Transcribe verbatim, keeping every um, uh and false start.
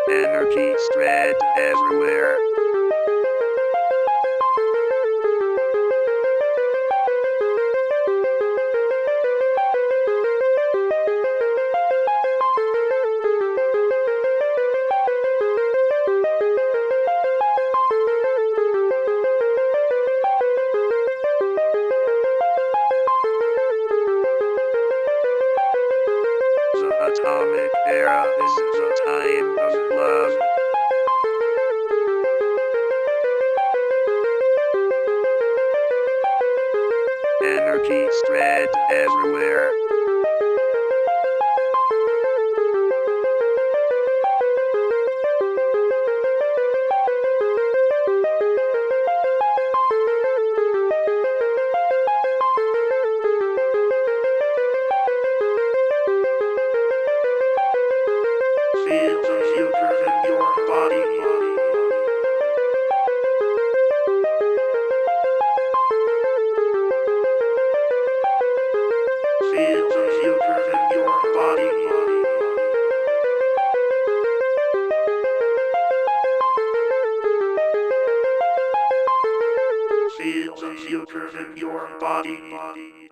Anarchy spread everywhere. The atomic era is the time of love. Anarchy spread everywhere. Feel the future in your body. Feel the future in your body. Feel the future in your body.